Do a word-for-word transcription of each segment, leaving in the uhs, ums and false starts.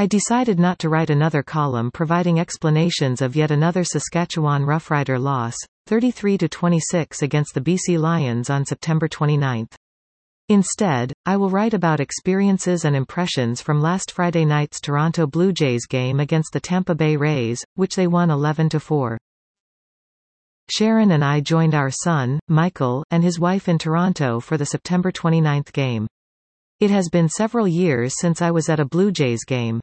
I decided not to write another column providing explanations of yet another Saskatchewan Roughrider loss, thirty-three to twenty-six against the B C Lions on September twenty-ninth. Instead, I will write about experiences and impressions from last Friday night's Toronto Blue Jays game against the Tampa Bay Rays, which they won eleven to four. Sharon and I joined our son, Michael, and his wife in Toronto for the September twenty-ninth game. It has been several years since I was at a Blue Jays game.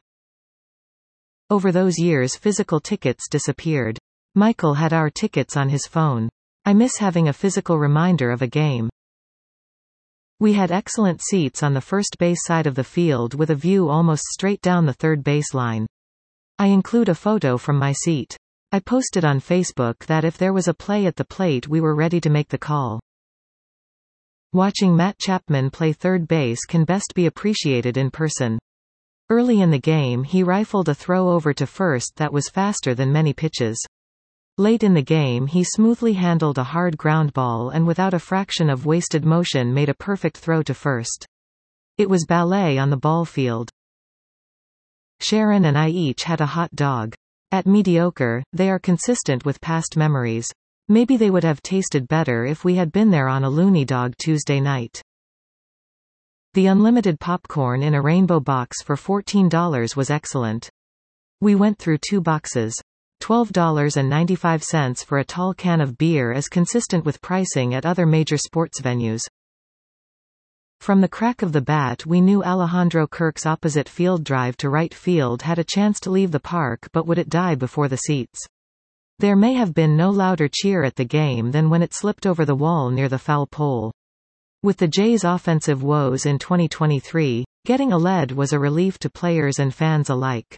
Over those years physical tickets disappeared. Michael had our tickets on his phone. I miss having a physical reminder of a game. We had excellent seats on the first base side of the field with a view almost straight down the third base line. I include a photo from my seat. I posted on Facebook that if there was a play at the plate we were ready to make the call. Watching Matt Chapman play third base can best be appreciated in person. Early in the game he rifled a throw over to first that was faster than many pitches. Late in the game he smoothly handled a hard ground ball and without a fraction of wasted motion made a perfect throw to first. It was ballet on the ball field. Sharon and I each had a hot dog. At mediocre, they are consistent with past memories. Maybe they would have tasted better if we had been there on a Looney Dog Tuesday night. The unlimited popcorn in a rainbow box for fourteen dollars was excellent. We went through two boxes. twelve dollars and ninety-five cents for a tall can of beer is consistent with pricing at other major sports venues. From the crack of the bat we knew Alejandro Kirk's opposite field drive to right field had a chance to leave the park, but would it die before the seats? There may have been no louder cheer at the game than when it slipped over the wall near the foul pole. With the Jays' offensive woes in twenty twenty-three, getting a lead was a relief to players and fans alike.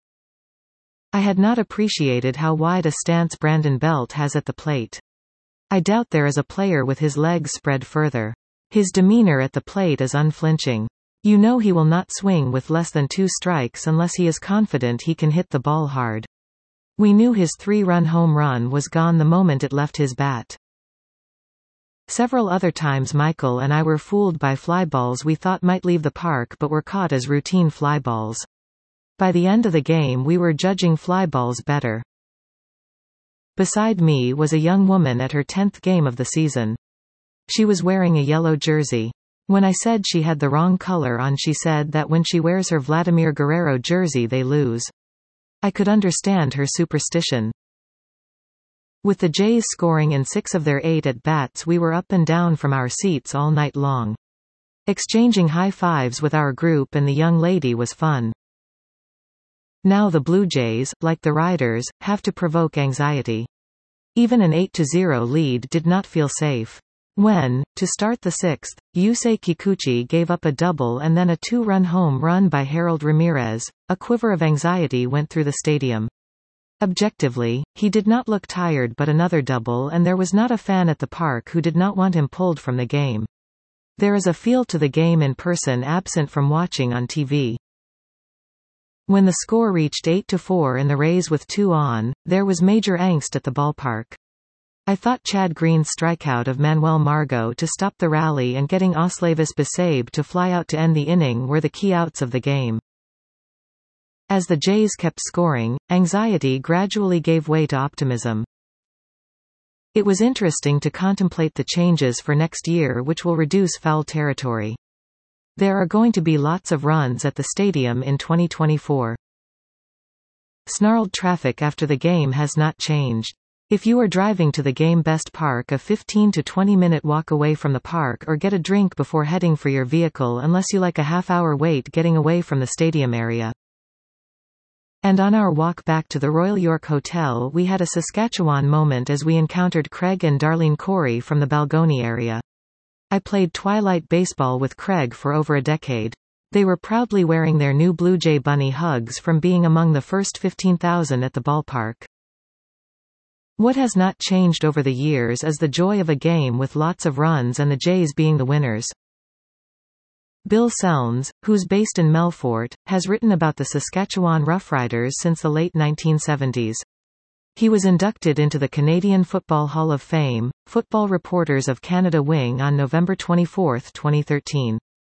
I had not appreciated how wide a stance Brandon Belt has at the plate. I doubt there is a player with his legs spread further. His demeanor at the plate is unflinching. You know he will not swing with less than two strikes unless he is confident he can hit the ball hard. We knew his three-run home run was gone the moment it left his bat. Several other times Michael and I were fooled by fly balls we thought might leave the park but were caught as routine fly balls. By the end of the game we were judging fly balls better. Beside me was a young woman at her tenth game of the season. She was wearing a yellow jersey. When I said she had the wrong color on, she said that when she wears her Vladimir Guerrero jersey they lose. I could understand her superstition. With the Jays scoring in six of their eight at-bats we were up and down from our seats all night long. Exchanging high-fives with our group and the young lady was fun. Now the Blue Jays, like the Riders, have to provoke anxiety. Even an eight to zero lead did not feel safe. When, to start the sixth, Yusei Kikuchi gave up a double and then a two-run home run by Harold Ramirez, a quiver of anxiety went through the stadium. Objectively, he did not look tired, but another double and there was not a fan at the park who did not want him pulled from the game. There is a feel to the game in person absent from watching on T V. When the score reached eight to four in the Rays with two on, there was major angst at the ballpark. I thought Chad Green's strikeout of Manuel Margot to stop the rally and getting Osleivis Besabe to fly out to end the inning were the key outs of the game. As the Jays kept scoring, anxiety gradually gave way to optimism. It was interesting to contemplate the changes for next year which will reduce foul territory. There are going to be lots of runs at the stadium in twenty twenty-four. Snarled traffic after the game has not changed. If you are driving to the game, best park a fifteen to twenty minute walk away from the park or get a drink before heading for your vehicle unless you like a half-hour wait getting away from the stadium area. And on our walk back to the Royal York Hotel we had a Saskatchewan moment as we encountered Craig and Darlene Corey from the Balgonie area. I played Twilight baseball with Craig for over a decade. They were proudly wearing their new Blue Jay bunny hugs from being among the first fifteen thousand at the ballpark. What has not changed over the years is the joy of a game with lots of runs and the Jays being the winners. Bill Selms, who's based in Melfort, has written about the Saskatchewan Roughriders since the late nineteen seventies. He was inducted into the Canadian Football Hall of Fame, Football Reporters of Canada wing on November twenty-fourth, twenty thirteen.